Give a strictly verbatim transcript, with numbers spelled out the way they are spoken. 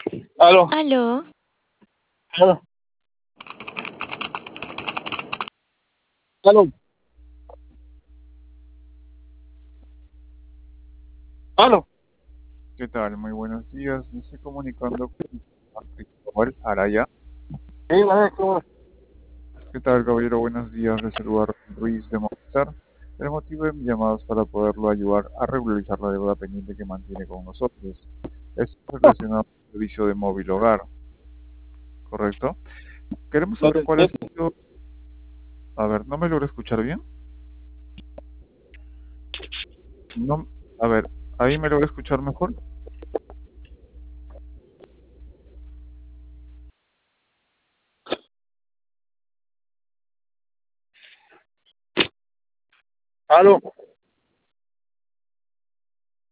Aló, Aló, aló, aló, aló. ¿Qué tal? Muy buenos días. Me estoy comunicando con Cristóbal Araya. Sí, vale, ¿cómo? ¿Qué tal, caballero? Buenos días. Le saluda Ruiz de Movistar. El motivo de mi llamada es para poderlo ayudar a regularizar la deuda pendiente que mantiene con nosotros. Es relacionado al servicio de móvil hogar, ¿correcto? Queremos saber Vale, cuál ha sí, sido... A ver, ¿no me logro escuchar bien? No... A ver, ¿ahí me logro escuchar mejor? aló.